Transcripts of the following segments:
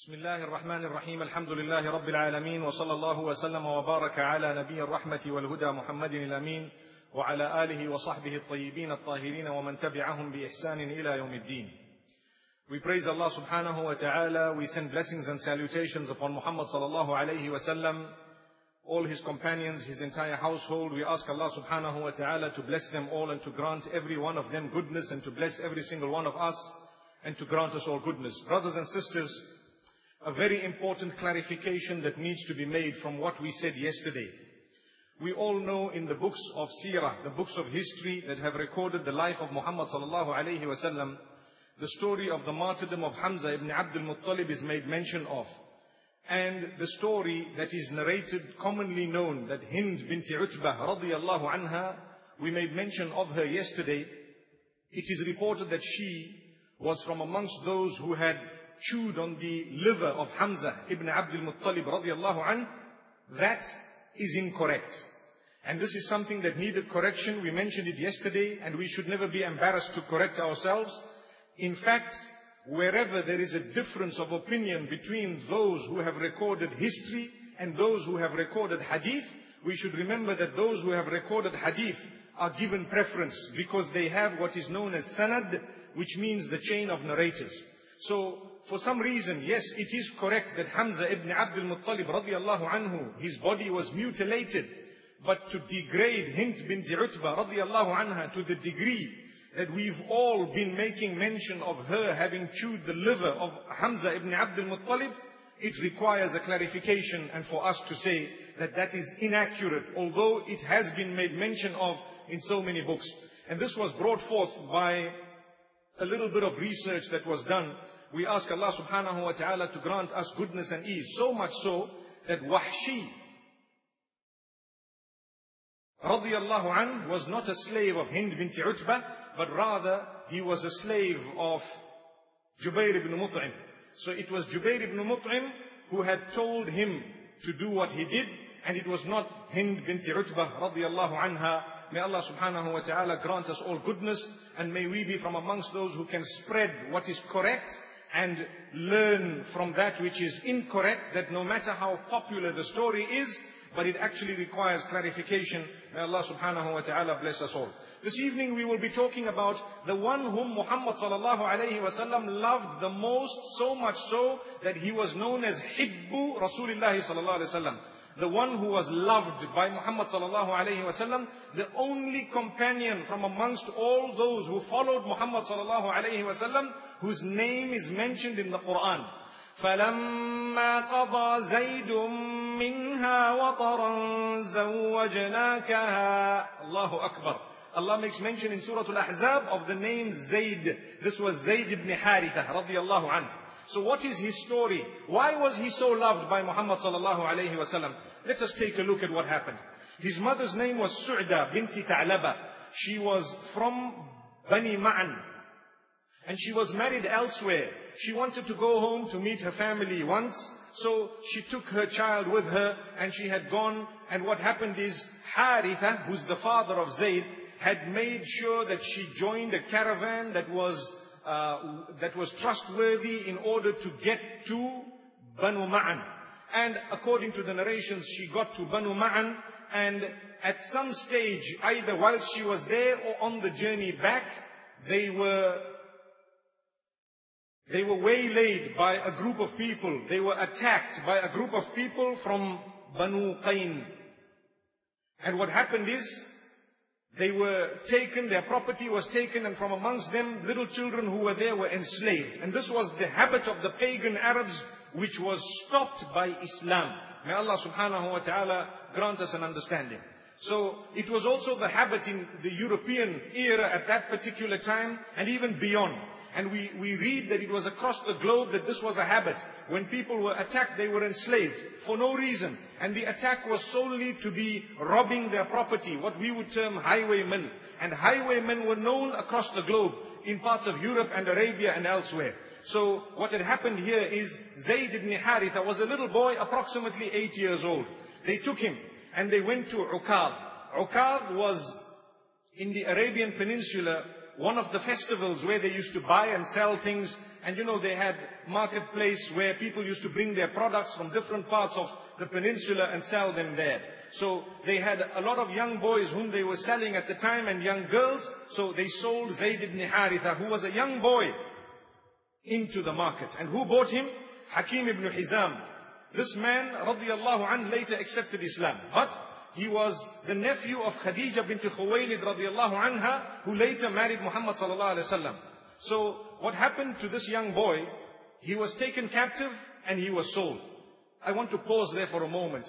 بسم الله الرحمن الرحيم الحمد لله رب العالمين وصلى الله وسلم وبارك على نبي الرحمة والهدى محمد الأمين وعلى آله وصحبه الطيبين الطاهرين ومن تبعهم بإحسان إلى يوم الدين. We praise Allah subhanahu wa ta'ala. We send blessings and salutations upon Muhammad sallallahu alayhi wa sallam, all his companions, his entire household. We ask Allah subhanahu wa ta'ala to bless them all and to grant every one of them goodness, and to bless every single one of us and to grant us all goodness. Brothers and sisters, a very important clarification that needs to be made from what we said yesterday. We all know in the books of Seerah, the books of history that have recorded the life of Muhammad sallallahu alayhi wa sallam, the story of the martyrdom of Hamza ibn Abdul Muttalib is made mention of. And the story that is narrated, commonly known, that Hind binti Utbah radiyallahu anha, we made mention of her yesterday. It is reported that she was from amongst those who had chewed on the liver of Hamza ibn Abdul Muttalib radiyallahu anh. That is incorrect. And this is something that needed correction. We mentioned it yesterday, and we should never be embarrassed to correct ourselves. In fact, wherever there is a difference of opinion between those who have recorded history and those who have recorded hadith, we should remember that those who have recorded hadith are given preference because they have what is known as sanad, which means the chain of narrators. So, for some reason, yes, it is correct that Hamza ibn Abdul Muttalib radiyallahu anhu, his body was mutilated. But to degrade Hind binti Utbah radiyallahu anha to the degree that we've all been making mention of her having chewed the liver of Hamza ibn Abdul Muttalib, it requires a clarification, and for us to say that that is inaccurate, although it has been made mention of in so many books. And this was brought forth by a little bit of research that was done. We ask Allah subhanahu wa ta'ala to grant us goodness and ease, so much so that Wahshi radiyallahu anh was not a slave of Hind binti Utbah, but rather he was a slave of Jubair ibn Mut'im. So it was Jubair ibn Mut'im who had told him to do what he did, and it was not Hind binti Utbah radiyallahu anha. May Allah subhanahu wa ta'ala grant us all goodness, and may we be from amongst those who can spread what is correct and learn from that which is incorrect, that no matter how popular the story is, but it actually requires clarification. May Allah subhanahu wa ta'ala bless us all. This evening we will be talking about the one whom Muhammad sallallahu alayhi wa sallam loved the most, so much so that he was known as Hibbu Rasulullah sallallahu alayhi wa sallam. The one who was loved by Muhammad sallallahu alayhi wa sallam, the only companion from amongst all those who followed Muhammad sallallahu alayhi wa sallam, whose name is mentioned in the Quran. فَلَمَّا قَضَى زَيْدٌ مِّنْهَا وَطَرًا زَوَّجْنَاكَهَا. Allahu Akbar. Allah makes mention in Surah Al-Ahzab of the name Zayd. This was Zayd ibn Haritha radiyallahu anhu. So what is his story? Why was he so loved by Muhammad sallallahu alayhi wa sallam? Let us take a look at what happened. His mother's name was Su'da binti Ta'laba. She was from Bani Ma'an, and she was married elsewhere. She wanted to go home to meet her family once, so she took her child with her, and she had gone. And what happened is, Haritha, who's the father of Zayd, had made sure that she joined a caravan that was trustworthy in order to get to Banu Ma'an. And according to the narrations, she got to Banu Ma'an, and at some stage, either whilst she was there or on the journey back, they were waylaid by a group of people. They were attacked by a group of people from Banu Qayn. And what happened is, they were taken, their property was taken, and from amongst them, little children who were there were enslaved. And this was the habit of the pagan Arabs, which was stopped by Islam. May Allah subhanahu wa ta'ala grant us an understanding. So, it was also the habit in the European era at that particular time, and even beyond. And we read that it was across the globe that this was a habit. When people were attacked, they were enslaved for no reason. And the attack was solely to be robbing their property, what we would term highwaymen. And highwaymen were known across the globe, in parts of Europe and Arabia and elsewhere. So what had happened here is, Zayd ibn Haritha was a little boy, approximately 8 years old. They took him and they went to Uqad. Uqad was in the Arabian Peninsula, one of the festivals where they used to buy and sell things. And they had marketplace where people used to bring their products from different parts of the peninsula and sell them there. So they had a lot of young boys whom they were selling at the time and young girls. So they sold Zayd ibn Haritha, who was a young boy, into the market. And who bought him? Hakim ibn Hizam. This man, radiallahu anh, later accepted Islam. But he was the nephew of Khadija bint Khuwaylid radiallahu anha, who later married Muhammad sallallahu alaihi wasallam. So what happened to this young boy? He was taken captive and he was sold. I want to pause there for a moment.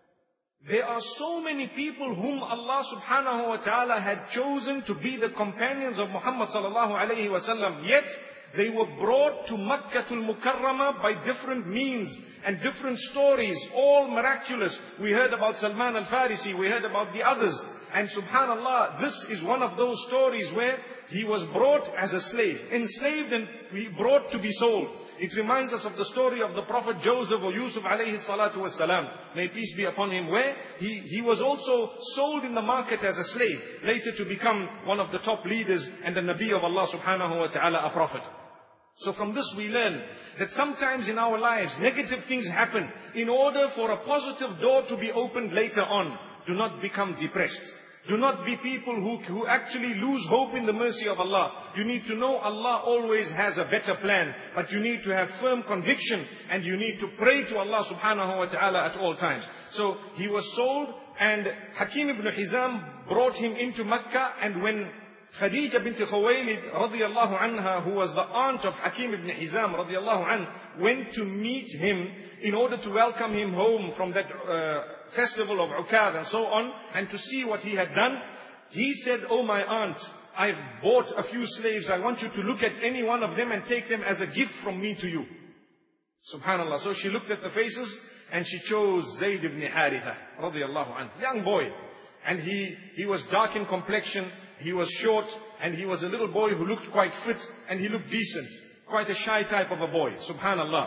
There are so many people whom Allah subhanahu wa ta'ala had chosen to be the companions of Muhammad sallallahu alayhi wa sallam. Yet, they were brought to Makkatul Mukarramah by different means and different stories, all miraculous. We heard about Salman al-Farisi, we heard about the others. And subhanallah, this is one of those stories where he was brought as a slave, enslaved and brought to be sold. It reminds us of the story of the Prophet Joseph or Yusuf alayhi salatu wasalam. May peace be upon him, where he was also sold in the market as a slave, later to become one of the top leaders and the Nabi of Allah subhanahu wa ta'ala, a prophet. So from this we learn that sometimes in our lives negative things happen. In order for a positive door to be opened later on, do not become depressed. Do not be people who actually lose hope in the mercy of Allah. You need to know Allah always has a better plan. But you need to have firm conviction and you need to pray to Allah subhanahu wa ta'ala at all times. So he was sold and Hakim ibn Hizam brought him into Makkah, and when Khadija bint Khuwaylid radiallahu anha, who was the aunt of Hakim ibn Hizam radiallahu anh, went to meet him in order to welcome him home from that festival of Ukad and so on, and to see what he had done, he said, "Oh my aunt, I've bought a few slaves. I want you to look at any one of them and take them as a gift from me to you." Subhanallah. So she looked at the faces and she chose Zayd ibn Haritha radiallahu anh, young boy. And he was dark in complexion, he was short, and he was a little boy who looked quite fit, and he looked decent. Quite a shy type of a boy, subhanallah.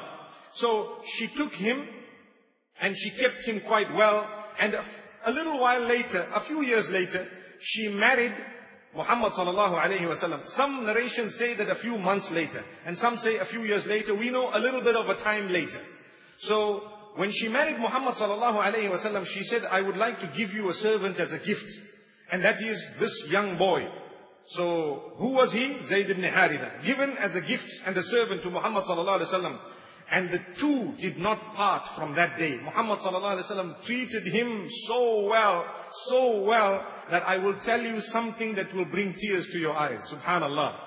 So she took him, and she kept him quite well, and a little while later, a few years later, she married Muhammad sallallahu alayhi wa sallam. Some narrations say that a few months later, and some say a few years later. We know a little bit of a time later. So when she married Muhammad sallallahu alayhi wa sallam, she said, "I would like to give you a servant as a gift." And that is this young boy. So who was he? Zayd ibn Haritha. Given as a gift and a servant to Muhammad sallallahu alayhi wa sallam. And the two did not part from that day. Muhammad sallallahu alayhi wa sallam treated him so well, that I will tell you something that will bring tears to your eyes. Subhanallah.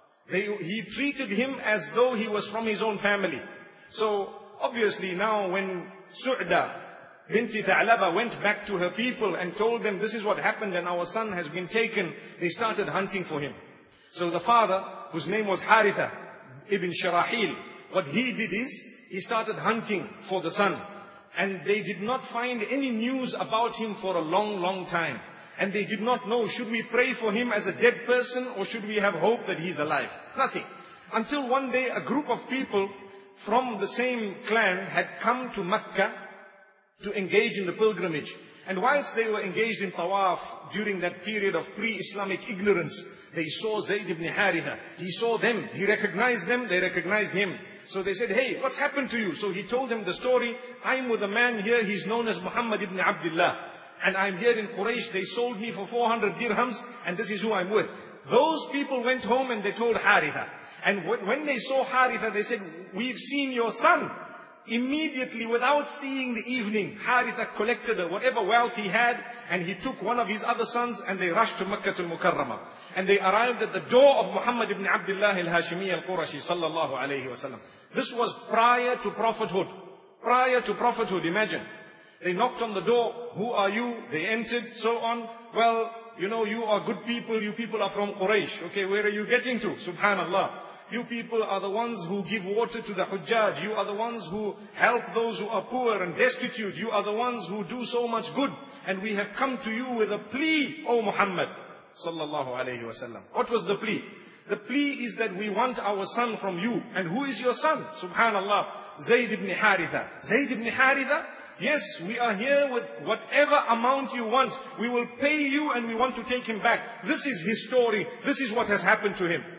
He treated him as though he was from his own family. So obviously now when Su'da binti Tha'laba went back to her people and told them, "This is what happened and our son has been taken," they started hunting for him. So the father, whose name was Haritha ibn Sharahil, what he did is, he started hunting for the son. And they did not find any news about him for a long time. And they did not know, should we pray for him as a dead person or should we have hope that he's alive? Nothing. Until one day a group of people from the same clan had come to Makkah to engage in the pilgrimage. And whilst they were engaged in tawaf during that period of pre-Islamic ignorance, they saw Zayd ibn Haritha. He saw them, he recognized them, they recognized him. So they said, "Hey, what's happened to you?" So he told them the story. "I'm with a man here, he's known as Muhammad ibn Abdullah. And I'm here in Quraysh, they sold me for 400 dirhams, and this is who I'm with." Those people went home and they told Haritha. And when they saw Haritha, they said, "We've seen your son." Immediately, without seeing the evening, Haritha collected whatever wealth he had, and he took one of his other sons, and they rushed to Makkah al-Mukarramah. And they arrived at the door of Muhammad ibn Abdullah al-Hashimi al-Qurashi sallallahu alayhi wa sallam. This was prior to prophethood. Prior to prophethood, imagine. They knocked on the door. "Who are you?" They entered, so on. "Well, you are good people. You people are from Quraysh. Okay, where are you getting to?" Subhanallah. "You people are the ones who give water to the Hujjaj. You are the ones who help those who are poor and destitute. You are the ones who do so much good. And we have come to you with a plea, O Muhammad sallallahu alayhi wa sallam." What was the plea? The plea is that we want our son from you. And who is your son? Subhanallah. Zayd ibn Haritha. Zayd ibn Haritha, yes, we are here with whatever amount you want. We will pay you and we want to take him back. This is his story. This is what has happened to him.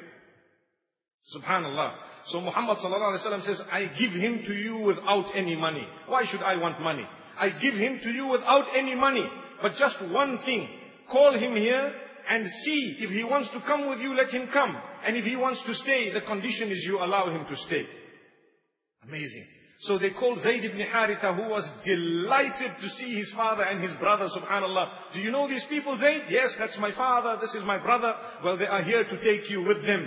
Subhanallah. So Muhammad sallallahu alaihi wasallam says, I give him to you without any money. Why should I want money? I give him to you without any money. But just one thing. Call him here and see. If he wants to come with you, let him come. And if he wants to stay, the condition is you allow him to stay. Amazing. So they called Zayd ibn Haritha, who was delighted to see his father and his brother, subhanallah. Do you know these people, Zayd? Yes, that's my father, this is my brother. Well, they are here to take you with them.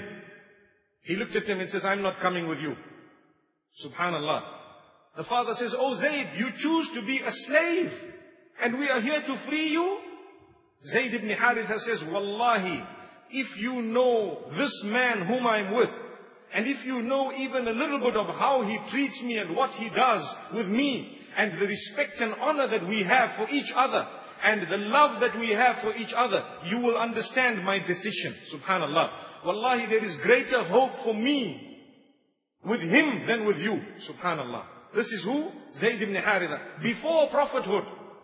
He looked at them and says, I'm not coming with you. Subhanallah. The father says, oh Zayd, you choose to be a slave, and we are here to free you? Zayd ibn Haritha says, Wallahi, if you know this man whom I'm with, and if you know even a little bit of how he treats me and what he does with me, and the respect and honor that we have for each other, and the love that we have for each other, you will understand my decision. Subhanallah. Wallahi, there is greater hope for me with him than with you. Subhanallah. This is who? Zayd ibn Haritha. Before prophethood.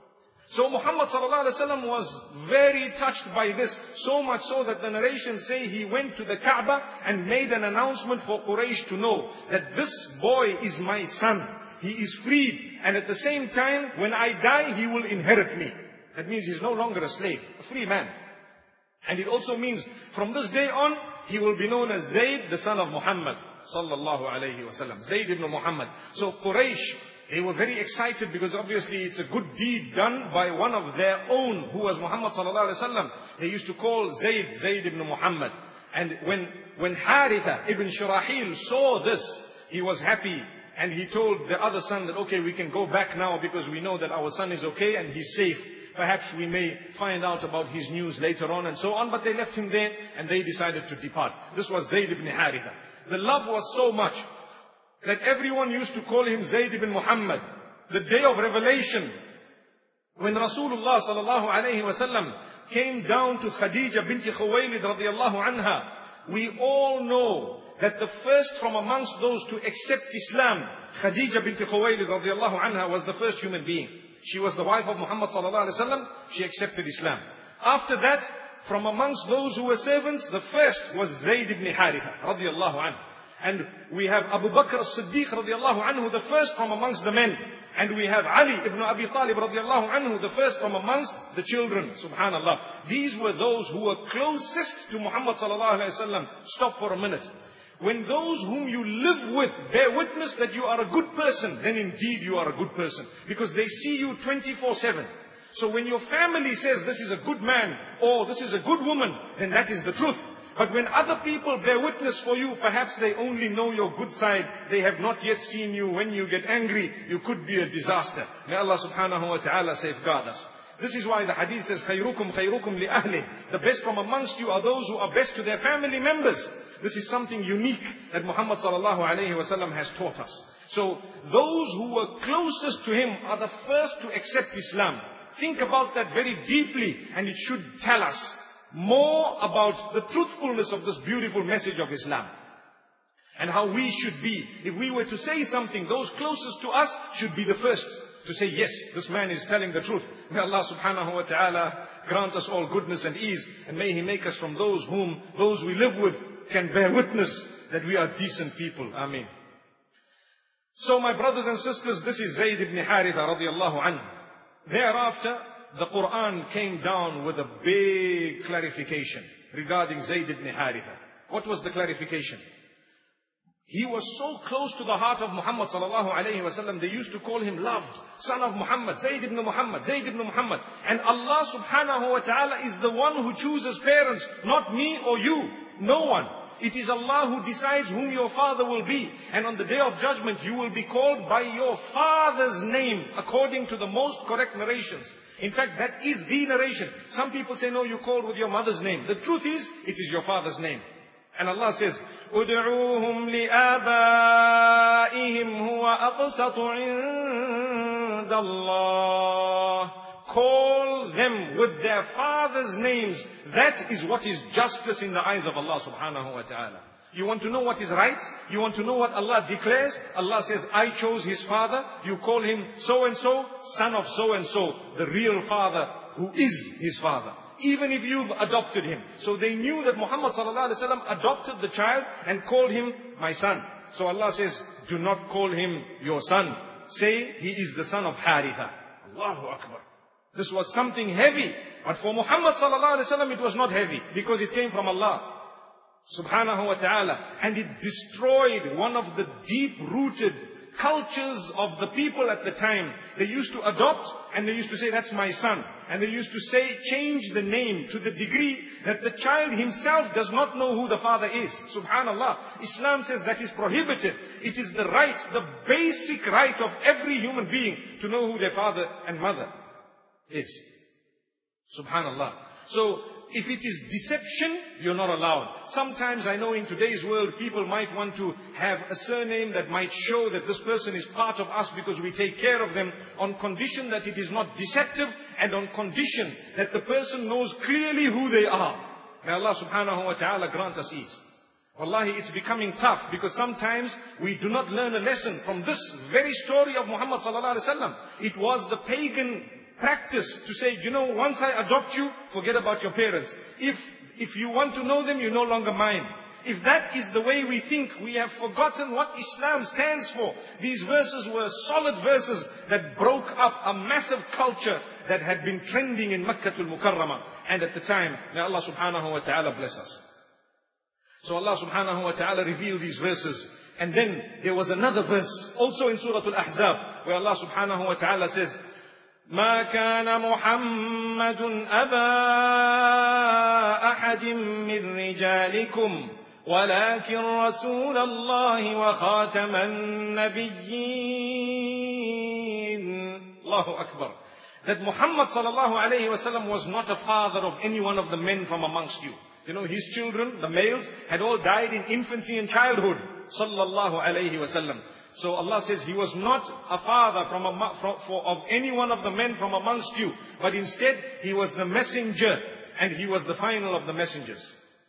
So Muhammad sallallahu alaihi wasallam was very touched by this. So much so that the narrations say he went to the Kaaba and made an announcement for Quraysh to know that this boy is my son. He is freed. And at the same time, when I die, he will inherit me. That means he's no longer a slave, a free man. And it also means from this day on, he will be known as Zayd, the son of Muhammad sallallahu alayhi wasallam. Zayd ibn Muhammad. So Quraysh, they were very excited because obviously it's a good deed done by one of their own, who was Muhammad sallallahu alayhi wasallam. They used to call Zayd ibn Muhammad. And when Haritha ibn Shurahil saw this, he was happy. And he told the other son that, okay, we can go back now because we know that our son is okay and he's safe. Perhaps we may find out about his news later on and so on. But they left him there and they decided to depart. This was Zayd ibn Haritha. The love was so much that everyone used to call him Zayd ibn Muhammad. The day of revelation, when Rasulullah sallallahu alayhi wasallam came down to Khadija binti Khuwaylid radiyallahu anha, we all know that the first from amongst those to accept Islam, Khadija binti Khuwaylid radiyallahu anha, was the first human being. She was the wife of Muhammad sallallahu alaihi wasallam. She accepted Islam. After that, from amongst those who were servants, the first was Zayd ibn Haritha radiyallahu anhu. And we have Abu Bakr as-Siddiq radiyallahu anhu, the first from amongst the men. And we have Ali ibn Abi Talib radiyallahu anhu, the first from amongst the children. Subhanallah. These were those who were closest to Muhammad sallallahu alaihi wasallam. Stop for a minute. When those whom you live with bear witness that you are a good person, then indeed you are a good person. Because they see you 24/7. So when your family says this is a good man or this is a good woman, then that is the truth. But when other people bear witness for you, perhaps they only know your good side. They have not yet seen you. When you get angry, you could be a disaster. May Allah subhanahu wa ta'ala safeguard us. This is why the hadith says, خَيْرُكُمْ خَيْرُكُمْ لِأَهْلِهِ. The best from amongst you are those who are best to their family members. This is something unique that Muhammad sallallahu alayhi wa sallam has taught us. So those who were closest to him are the first to accept Islam. Think about that very deeply, and it should tell us more about the truthfulness of this beautiful message of Islam. And how we should be. If we were to say something, those closest to us should be the first to say, yes, this man is telling the truth. May Allah subhanahu wa ta'ala grant us all goodness and ease. And may He make us from those whom those we live with can bear witness that we are decent people. Ameen. So my brothers and sisters, this is Zayd ibn Haritha radiyallahu anhu. Thereafter, the Quran came down with a big clarification regarding Zayd ibn Haritha. What was the clarification? He was so close to the heart of Muhammad sallallahu alayhi wasallam, they used to call him loved, son of Muhammad, Zayd ibn Muhammad, Zayd ibn Muhammad. And Allah subhanahu wa ta'ala is the one who chooses parents, not me or you, no one. It is Allah who decides whom your father will be. And on the day of judgment, you will be called by your father's name, according to the most correct narrations. In fact, that is the narration. Some people say, no, you called with your mother's name. The truth is, it is your father's name. And Allah says, "Ud'uuhum li'abaihim huwa aqsatu 'inda Allah." Call them with their fathers' names. That is what is justice in the eyes of Allah subhanahu wa ta'ala. You want to know what is right? You want to know what Allah declares? Allah says, I chose his father. You call him so-and-so, son of so-and-so, the real father who is his father. Even if you've adopted him. So they knew that Muhammad sallallahu alaihi wasallam adopted the child and called him my son. So Allah says, do not call him your son. Say, he is the son of Haritha. Allahu Akbar. This was something heavy. But for Muhammad sallallahu alaihi wasallam, it was not heavy. Because it came from Allah subhanahu wa ta'ala. And it destroyed one of the deep-rooted cultures of the people at the time. They used to adopt and they used to say, that's my son. And they used to say, change the name to the degree that the child himself does not know who the father is. Subhanallah. Islam says that is prohibited. It is the right, the basic right of every human being to know who their father and mother is. Subhanallah. So, if it is deception, you're not allowed. Sometimes I know in today's world, people might want to have a surname that might show that this person is part of us because we take care of them, on condition that it is not deceptive and on condition that the person knows clearly who they are. May Allah subhanahu wa ta'ala grant us ease. Wallahi, it's becoming tough because sometimes we do not learn a lesson from this very story of Muhammad sallallahu alaihi wasallam. It was the pagan practice to say, you know, once I adopt you, forget about your parents. If you want to know them, you're no longer mine. If that is the way we think, we have forgotten what Islam stands for. These verses were solid verses that broke up a massive culture that had been trending in Makkah al-Mukarramah. And at the time, may Allah subhanahu wa ta'ala bless us. So Allah subhanahu wa ta'ala revealed these verses. And then there was another verse, also in Surah Al-Ahzab, where Allah subhanahu wa ta'ala says, ما كان محمد أبا أحد من رجالكم ولكن رسول الله وخاتم النبيين. Allahu Akbar. That Muhammad sallallahu alayhi wasallam was not a father of any one of the men from amongst you. You know, his children, the males, had all died in infancy and childhood. Sallallahu alayhi wasallam. So Allah says he was not a father of any one of the men from amongst you. But instead, he was the messenger. And he was the final of the messengers.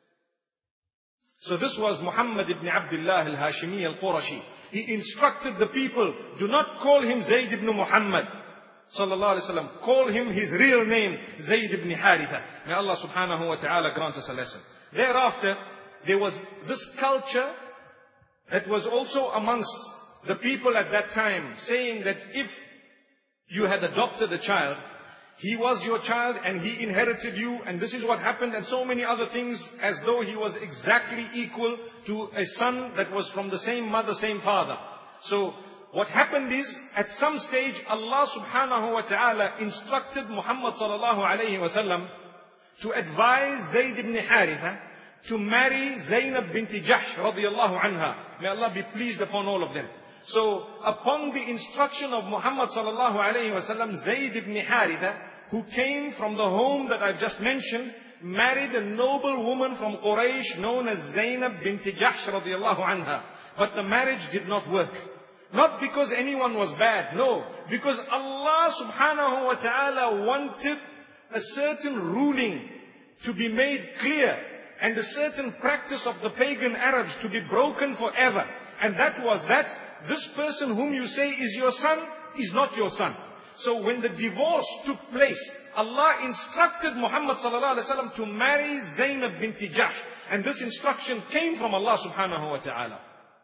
So this was Muhammad ibn Abdullah al-Hashimi al-Qurashi. He instructed the people, do not call him Zayd ibn Muhammad sallallahu alaihi wasallam. Call him his real name, Zayd ibn Haritha. May Allah subhanahu wa ta'ala grant us a lesson. Thereafter, there was this culture that was also amongst the people at that time, saying that if you had adopted a child, he was your child and he inherited you, and this is what happened, and so many other things, as though he was exactly equal to a son that was from the same mother, same father. So what happened is, at some stage, Allah subhanahu wa ta'ala instructed Muhammad sallallahu alayhi wa sallam to advise Zayd ibn Haritha to marry Zainab bint Jahsh radiyallahu anha. May Allah be pleased upon all of them. So, upon the instruction of Muhammad sallallahu alayhi wa sallam, Zayd ibn Haritha, who came from the home that I've just mentioned, married a noble woman from Quraysh known as Zainab bint Jahsh radiyallahu anha. But the marriage did not work. Not because anyone was bad, no. Because Allah subhanahu wa ta'ala wanted a certain ruling to be made clear, and a certain practice of the pagan Arabs to be broken forever. And that was that this person whom you say is your son is not your son. So when the divorce took place, Allah instructed Muhammad sallallahu alaihi wasallam to marry Zainab bint Jahsh. And this instruction came from Allah subhanahu wa ta'ala.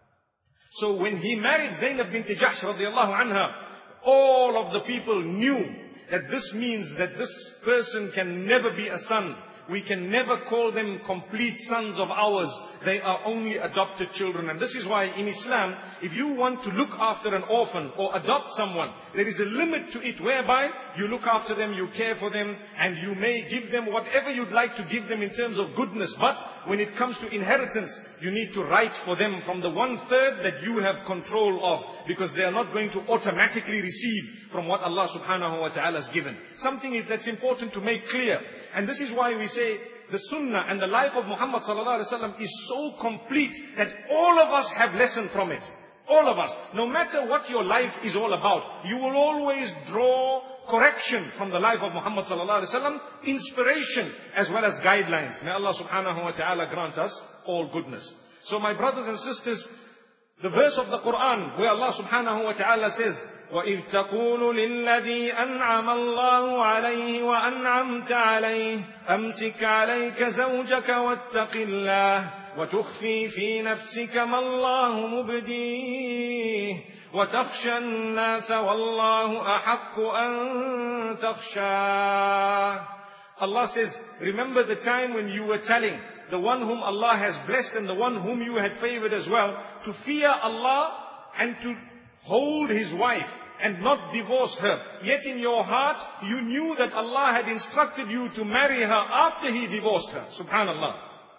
So when he married Zainab bint Jahsh radiallahu anha, all of the people knew that this means that this person can never be a son. We can never call them complete sons of ours. They are only adopted children. And this is why in Islam, if you want to look after an orphan or adopt someone, there is a limit to it whereby you look after them, you care for them, and you may give them whatever you'd like to give them in terms of goodness. But when it comes to inheritance, you need to write for them from the 1/3 that you have control of, because they are not going to automatically receive from what Allah subhanahu wa ta'ala has given. Something that's important to make clear. And this is why we say the sunnah and the life of Muhammad sallallahu alaihi wasallam is so complete that all of us have lesson from it. All of us. No matter what your life is all about, you will always draw correction from the life of Muhammad sallallahu alaihi wasallam, inspiration as well as guidelines. May Allah subhanahu wa ta'ala grant us all goodness. So my brothers and sisters, the verse of the Quran where Allah subhanahu wa ta'ala says, وَإِذْ تَقُولُ لِلَّذِي أَنْعَمَ اللَّهُ عَلَيْهِ وَأَنْعَمْتَ عَلَيْهِ أَمْسِكْ عَلَيْكَ زَوْجَكَ وَاتَّقِ اللَّهِ وَتُخْفِي فِي نَفْسِكَ مَا اللَّهُ مُبْدِيهِ وَتَخْشَى النَّاسَ وَاللَّهُ أَحَقُّ أَن تَخْشَاهُ. Allah says, remember the time when you were telling the one whom Allah has blessed and the one whom you had favored as well, to fear Allah and to hold His wife and not divorce her. Yet in your heart, you knew that Allah had instructed you to marry her after He divorced her. Subhanallah.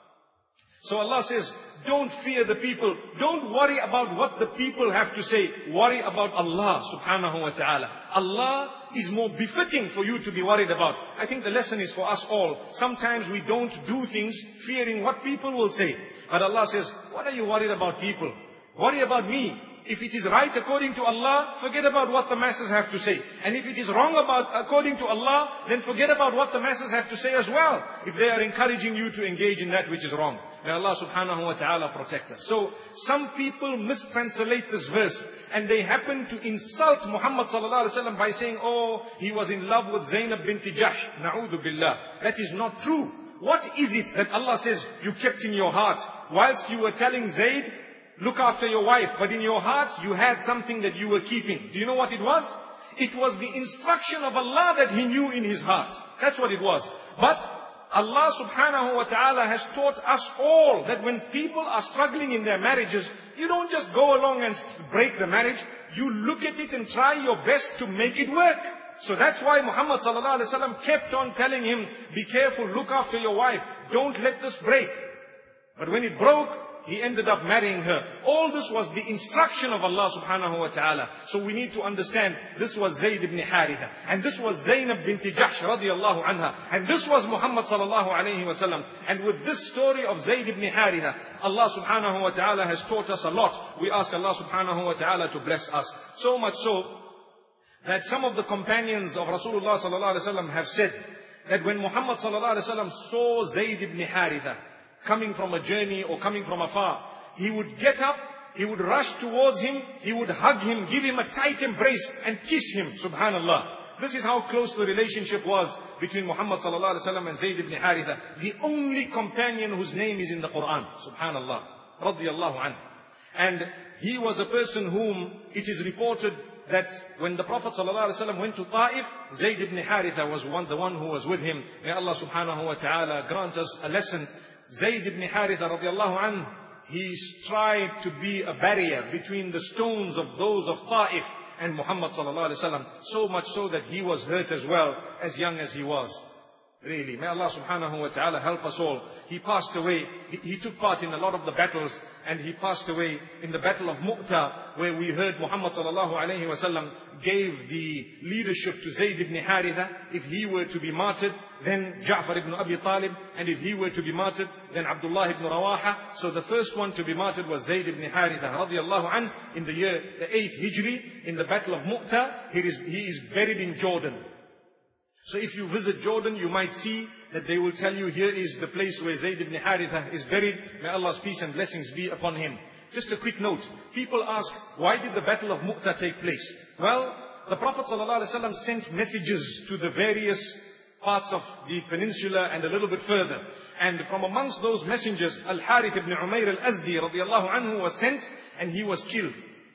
So Allah says, don't fear the people. Don't worry about what the people have to say. Worry about Allah subhanahu wa ta'ala. Allah is more befitting for you to be worried about. I think the lesson is for us all. Sometimes we don't do things fearing what people will say. But Allah says, what are you worried about people? Worry about me. If it is right according to Allah, forget about what the masses have to say. And if it is wrong according to Allah, then forget about what the masses have to say as well, if they are encouraging you to engage in that which is wrong. May Allah subhanahu wa ta'ala protect us. So, some people mistranslate this verse, and they happen to insult Muhammad sallallahu alaihi wasallam by saying, oh, he was in love with Zainab binti Jahsh. Na'udhu billah. That is not true. What is it that Allah says you kept in your heart? Whilst you were telling Zayd, look after your wife, but in your heart you had something that you were keeping. Do you know what it was? It was the instruction of Allah that he knew in his heart. That's what it was. But Allah subhanahu wa ta'ala has taught us all that when people are struggling in their marriages, you don't just go along and break the marriage. You look at it and try your best to make it work. So that's why Muhammad sallallahu alaihi wasallam kept on telling him, be careful, look after your wife. Don't let this break. But when it broke, he ended up marrying her. All this was the instruction of Allah subhanahu wa ta'ala. So we need to understand, this was Zayd ibn Haritha. And this was Zainab binti Jahsh radiyallahu anha. And this was Muhammad sallallahu alayhi wa sallam. And with this story of Zayd ibn Haritha, Allah subhanahu wa ta'ala has taught us a lot. We ask Allah subhanahu wa ta'ala to bless us. So much so, that some of the companions of Rasulullah sallallahu alayhi wa sallam have said, that when Muhammad sallallahu alayhi wa sallam saw Zayd ibn Haritha, coming from a journey or coming from afar, he would get up, he would rush towards him, he would hug him, give him a tight embrace and kiss him. Subhanallah. This is how close the relationship was between Muhammad sallallahu alaihi wasallam and Zayd ibn Haritha, the only companion whose name is in the Quran. Subhanallah. Radiyallahu anhu. And he was a person whom it is reported that when the Prophet ﷺ went to Ta'if, Zayd ibn Haritha was the one who was with him. May Allah subhanahu wa ta'ala grant us a lesson. Zayd ibn Haritha radiallahu anhu, he strived to be a barrier between the stones of those of Ta'if and Muhammad sallallahu alaihi wasallam. So much so that he was hurt as well, as young as he was. Really, may Allah subhanahu wa ta'ala help us all. He passed away, he took part in a lot of the battles, and he passed away in the battle of Mu'tah, where we heard Muhammad sallallahu alayhi wa sallam gave the leadership to Zayd ibn Haritha. If he were to be martyred, then Ja'far ibn Abi Talib, and if he were to be martyred, then Abdullah ibn Rawaha. So the first one to be martyred was Zayd ibn Haritha radiallahu anhu in the year the 8th Hijri, in the battle of Mu'tah. He is buried in Jordan. So if you visit Jordan, you might see that they will tell you, here is the place where Zayd ibn Haritha is buried. May Allah's peace and blessings be upon him. Just a quick note. People ask, why did the battle of Mu'tah take place? Well, the Prophet ﷺ sent messages to the various parts of the peninsula and a little bit further. And from amongst those messengers, Al-Harith ibn Umayr al-Azdi radiallahu anhu was sent, and he was killed.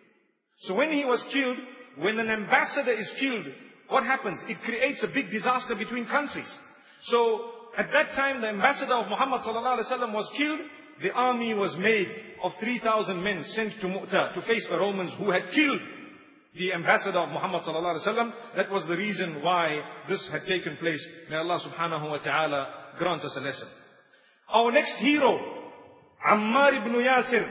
So when he was killed, when an ambassador is killed, what happens? It creates a big disaster between countries. So at that time, the ambassador of Muhammad ﷺ was killed. The army was made of 3,000 men sent to Mu'tah to face the Romans who had killed the ambassador of Muhammad ﷺ. That was the reason why this had taken place. May Allah subhanahu wa ta'ala grant us a lesson. Our next hero, Ammar ibn Yasir.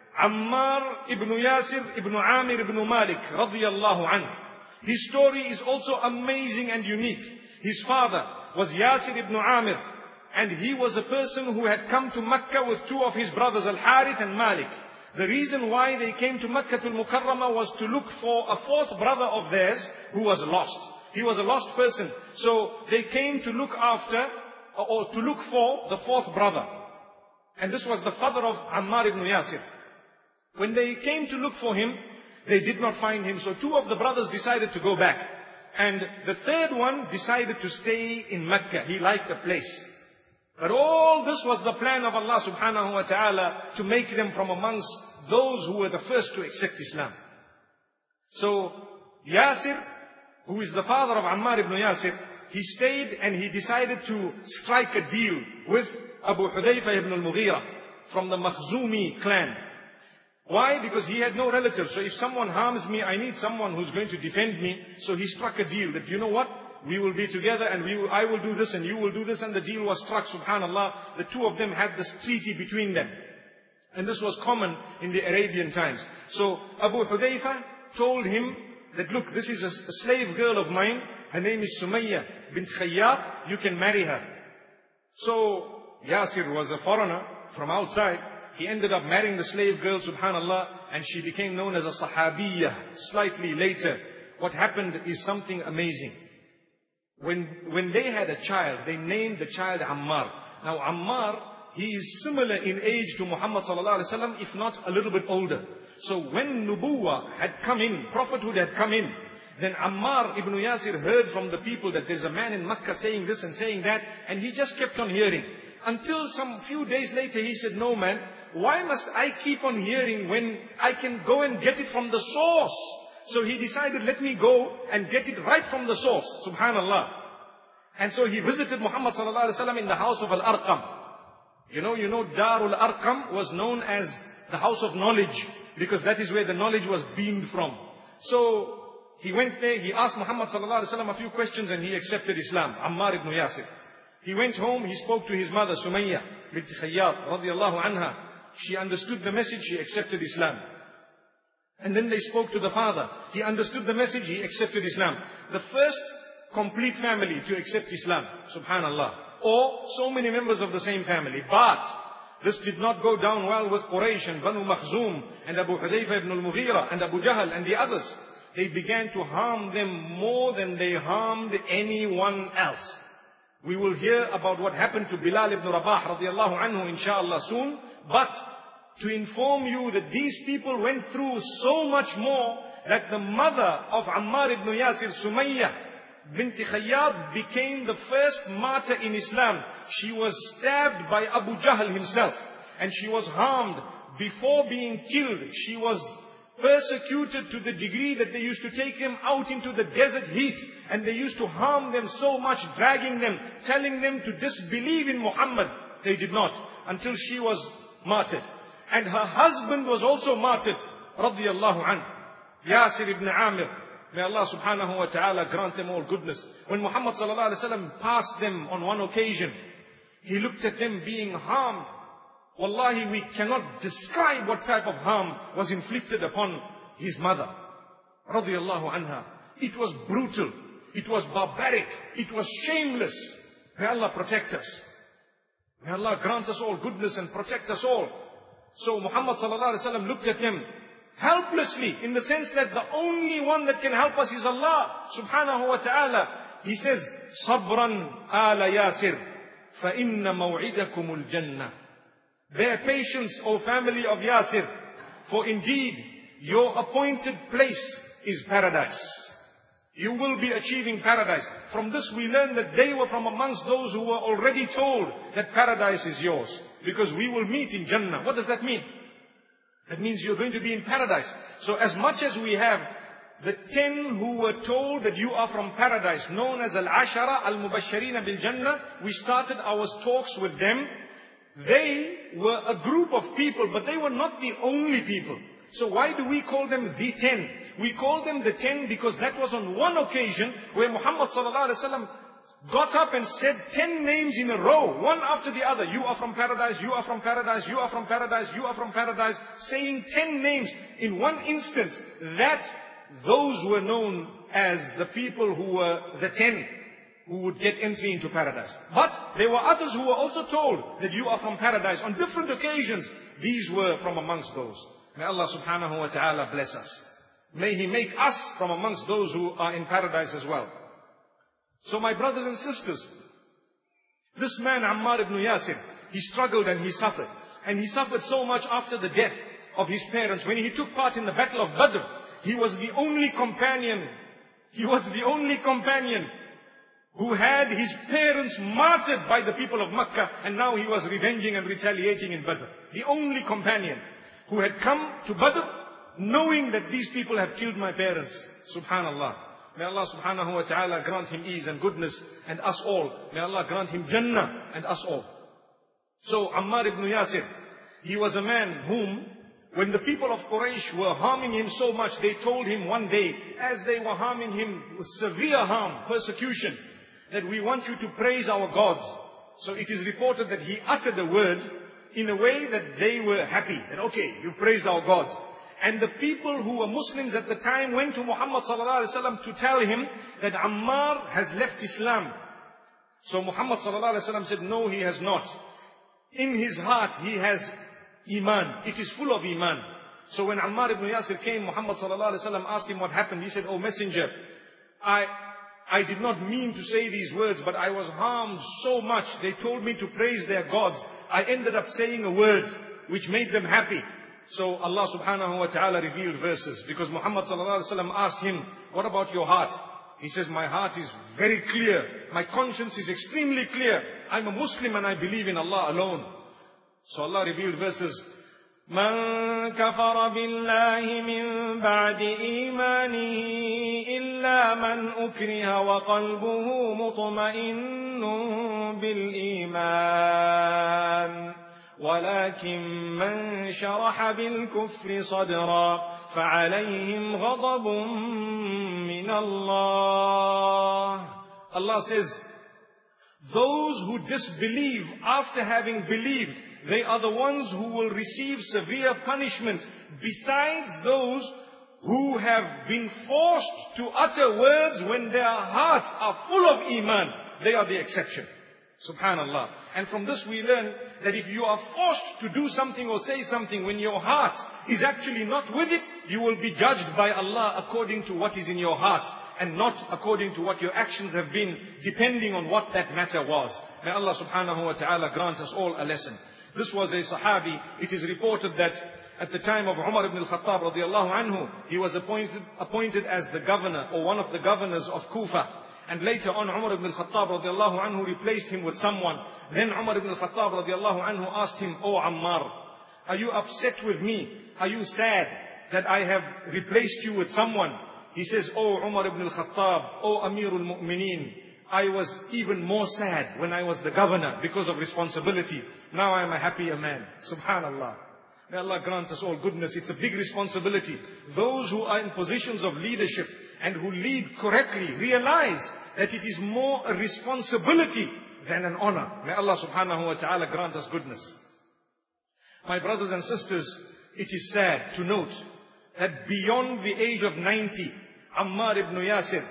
Ammar ibn Yasir ibn Amir ibn Malik radiyallahu anhu. His story is also amazing and unique. His father was Yasir ibn Amir, and he was a person who had come to Mecca with two of his brothers, Al-Harith and Malik. The reason why they came to Mecca al-Mukarramah was to look for a fourth brother of theirs who was lost. He was a lost person. So they came to look after, or to look for the fourth brother. And this was the father of Ammar ibn Yasir. When they came to look for him, they did not find him. So two of the brothers decided to go back. And the third one decided to stay in Mecca. He liked the place. But all this was the plan of Allah subhanahu wa ta'ala to make them from amongst those who were the first to accept Islam. So Yasir, who is the father of Ammar ibn Yasir, he stayed and he decided to strike a deal with Abu Hudayfa ibn al-Mughira from the Makhzumi clan. Why? Because he had no relatives. So if someone harms me, I need someone who's going to defend me. So he struck a deal that, you know what? We will be together and I will do this and you will do this. And the deal was struck, subhanallah. The two of them had this treaty between them. And this was common in the Arabian times. So Abu Hudayfa told him that, look, this is a slave girl of mine. Her name is Sumayya bint Khayyat. You can marry her. So Yasir was a foreigner from outside. He ended up marrying the slave girl, subhanallah, and she became known as a Sahabiyyah slightly later. What happened is something amazing. When they had a child, they named the child Ammar. Now Ammar, he is similar in age to Muhammad sallallahu alaihi wasallam, if not a little bit older. So when Nubuwah had come in, prophethood had come in, then Ammar ibn Yasir heard from the people that there's a man in Makkah saying this and saying that, and he just kept on hearing. Until some few days later he said, no man, why must I keep on hearing when I can go and get it from the source? So he decided, let me go and get it right from the source. Subhanallah. And so he visited Muhammad sallallahu alaihi wasallam in the house of Al-Arqam. You know, Darul Arqam was known as the house of knowledge, because that is where the knowledge was beamed from. So he went there, he asked Muhammad sallallahu alaihi wasallam a few questions and he accepted Islam. Ammar ibn Yasir. He went home, he spoke to his mother, Sumayya bint Khayyat radiyallahu anha. She understood the message, she accepted Islam. And then they spoke to the father. He understood the message, he accepted Islam. The first complete family to accept Islam, subhanallah. Or so many members of the same family. But this did not go down well with Quraysh and Banu Makhzum and Abu Hudayfa ibn al-Mughira and Abu Jahl and the others. They began to harm them more than they harmed anyone else. We will hear about what happened to Bilal ibn Rabah radiyallahu anhu inshallah soon. But to inform you that these people went through so much more that the mother of Ammar ibn Yasir, Sumayya bint Khayyat, became the first martyr in Islam. She was stabbed by Abu Jahl himself. And she was harmed before being killed. She was persecuted to the degree that they used to take them out into the desert heat. And they used to harm them so much, dragging them, telling them to disbelieve in Muhammad. They did not, until she was martyred. And her husband was also martyred, radiyallahu anhu, Yasir ibn Amir. May Allah subhanahu wa ta'ala grant them all goodness. When Muhammad sallallahu alaihi wasallam passed them on one occasion, he looked at them being harmed. Wallahi, we cannot describe what type of harm was inflicted upon his mother, radiyallahu anha. It was brutal. It was barbaric. It was shameless. May Allah protect us. May Allah grant us all goodness and protect us all. So Muhammad sallallahu alaihi wasallam looked at them helplessly, in the sense that the only one that can help us is Allah subhanahu wa ta'ala. He says, Sabran ala Yasir, fa inna maw'idakumul jannah. Bear patience, O family of Yasir, for indeed your appointed place is paradise. You will be achieving paradise. From this we learn that they were from amongst those who were already told that paradise is yours, because we will meet in Jannah. What does that mean? That means you're going to be in paradise. So as much as we have the 10 who were told that you are from paradise, known as Al-Ashara Al-Mubashirina Bil-Jannah, we started our talks with them. They were a group of people, but they were not the only people. So why do we call them the 10? We call them the 10 because that was on one occasion where Muhammad sallallahu alaihi wasallam got up and said 10 names in a row, one after the other. You are from paradise, you are from paradise, you are from paradise, you are from paradise, saying 10 names in one instance. That those were known as the people who were the 10 who would get entry into paradise. But there were others who were also told that you are from paradise on different occasions. These were from amongst those. May Allah subhanahu wa ta'ala bless us. May He make us from amongst those who are in paradise as well. So my brothers and sisters, this man Ammar ibn Yasir, he struggled and he suffered. And he suffered so much after the death of his parents. When he took part in the battle of Badr, he was the only companion. He was the only companion who had his parents martyred by the people of Makkah, and now he was revenging and retaliating in Badr. The only companion who had come to Badr knowing that these people have killed my parents. Subhanallah. May Allah subhanahu wa ta'ala grant him ease and goodness, and us all. May Allah grant him Jannah and us all. So Ammar ibn Yasir, he was a man whom, when the people of Quraysh were harming him so much, they told him one day, as they were harming him with severe harm, persecution, that we want you to praise our gods. So it is reported that he uttered a word in a way that they were happy. That okay, you praised our gods. And the people who were Muslims at the time went to Muhammad sallallahu alaihi wasallam to tell him that Ammar has left Islam. So Muhammad sallallahu alaihi wasallam said, no, he has not. In his heart he has Iman. It is full of Iman. So when Ammar ibn Yasir came, Muhammad sallallahu alaihi wasallam asked him what happened. He said, oh messenger, I did not mean to say these words, but I was harmed so much. They told me to praise their gods. I ended up saying a word which made them happy. So Allah subhanahu wa ta'ala revealed verses, because Muhammad sallallahu alaihi wasallam asked him, what about your heart? He says, my heart is very clear. My conscience is extremely clear. I'm a Muslim and I believe in Allah alone. So Allah revealed verses, من كفر بالله من بعد إيمانه إلا من أكره وقلبه مطمئن بالإيمان ولكن من شرح بالكفر صدرا فعليهم غضب من الله. Allah says, those who disbelieve after having believed, they are the ones who will receive severe punishment, besides those who have been forced to utter words when their hearts are full of Iman. They are the exception. Subhanallah. And from this we learn that if you are forced to do something or say something when your heart is actually not with it, you will be judged by Allah according to what is in your heart, and not according to what your actions have been, depending on what that matter was. May Allah subhanahu wa ta'ala grant us all a lesson. This was a Sahabi. It is reported that at the time of Umar ibn al-Khattab radiallahu anhu, he was appointed as the governor, or one of the governors of Kufa. And later on, Umar ibn al-Khattab radiallahu anhu replaced him with someone. Then Umar ibn al-Khattab radiallahu anhu asked him, "Oh Ammar, are you upset with me? Are you sad that I have replaced you with someone?" He says, "Oh Umar ibn al-Khattab, oh Amirul Mu'mineen, I was even more sad when I was the governor because of responsibility. Now I am a happier man." Subhanallah. May Allah grant us all goodness. It's a big responsibility. Those who are in positions of leadership and who lead correctly realize that it is more a responsibility than an honor. May Allah subhanahu wa ta'ala grant us goodness. My brothers and sisters, it is sad to note that beyond the age of 90, Ammar ibn Yasir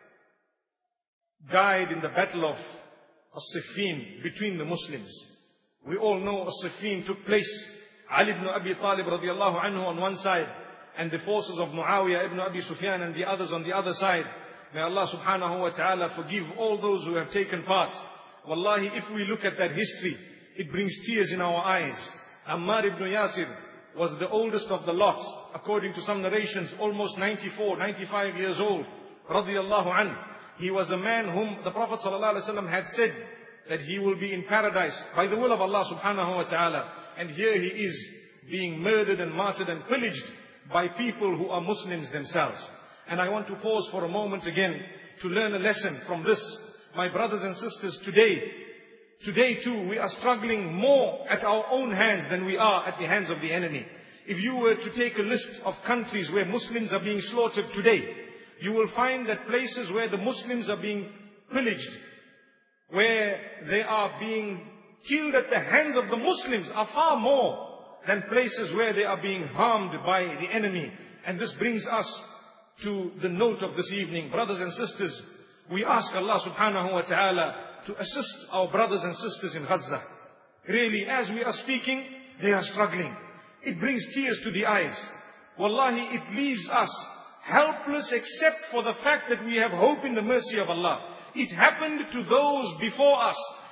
died in the battle of As-Siffin between the Muslims. We all know As-Siffin took place. Ali ibn Abi Talib radiallahu anhu on one side, and the forces of Muawiyah ibn Abi Sufyan and the others on the other side. May Allah subhanahu wa ta'ala forgive all those who have taken part. Wallahi, if we look at that history, it brings tears in our eyes. Ammar ibn Yasir was the oldest of the lot, according to some narrations, almost 94, 95 years old, radiallahu anhu. He was a man whom the Prophet ﷺ had said that he will be in paradise by the will of Allah subhanahu wa ta'ala. And here he is being murdered and martyred and pillaged by people who are Muslims themselves. And I want to pause for a moment again to learn a lesson from this. My brothers and sisters, today too, we are struggling more at our own hands than we are at the hands of the enemy. If you were to take a list of countries where Muslims are being slaughtered today, you will find that places where the Muslims are being pillaged, where they are being killed at the hands of the Muslims, are far more than places where they are being harmed by the enemy. And this brings us to the note of this evening. Brothers and sisters, we ask Allah subhanahu wa ta'ala to assist our brothers and sisters in Gaza. Really, as we are speaking, they are struggling. It brings tears to the eyes. Wallahi, it leaves us helpless except for the fact that we have hope in the mercy of Allah. It happened to those before us,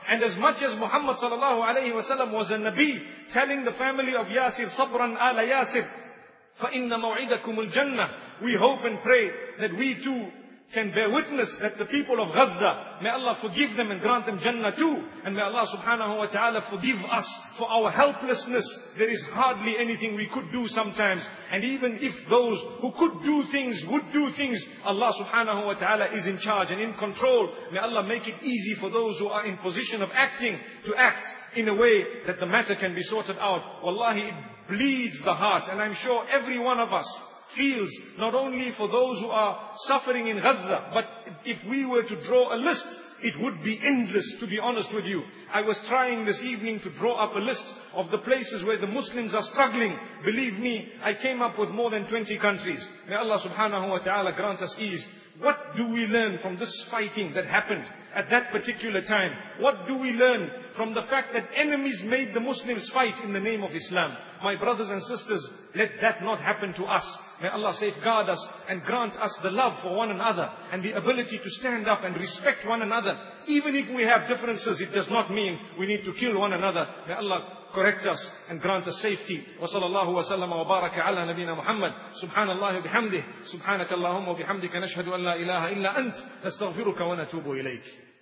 And as much as Muhammad sallallahu alayhi wa sallam was a Nabi, telling the family of Yasir, Sabran ala Yasir, فَإِنَّ مَوْعِدَكُمُ الْجَنَّةِ, we hope and pray that we too can bear witness that the people of Gaza, may Allah forgive them and grant them Jannah too. And may Allah subhanahu wa ta'ala forgive us for our helplessness. There is hardly anything we could do sometimes. And even if those who could do things would do things, Allah subhanahu wa ta'ala is in charge and in control. May Allah make it easy for those who are in position of acting to act in a way that the matter can be sorted out. Wallahi, it bleeds the heart. And I'm sure every one of us feels not only for those who are suffering in Gaza, but if we were to draw a list, it would be endless, to be honest with you. I was trying this evening to draw up a list of the places where the Muslims are struggling. Believe me, I came up with more than 20 countries. May Allah subhanahu wa ta'ala grant us ease. What do we learn from this fighting that happened at that particular time? What do we learn from the fact that enemies made the Muslims fight in the name of Islam? My brothers and sisters, let that not happen to us. May Allah safeguard us and grant us the love for one another and the ability to stand up and respect one another. Even if we have differences, it does not mean we need to kill one another. May Allah correct us and grant us safety. Wa sallallahu wa sallam wa baraka ala nabina Muhammad. Subhanallah wa bihamdih. Subhanakallahumma wa bihamdika nashhadu an la ilaha illa ant. Nastaghfiruka wa natubu ilayk.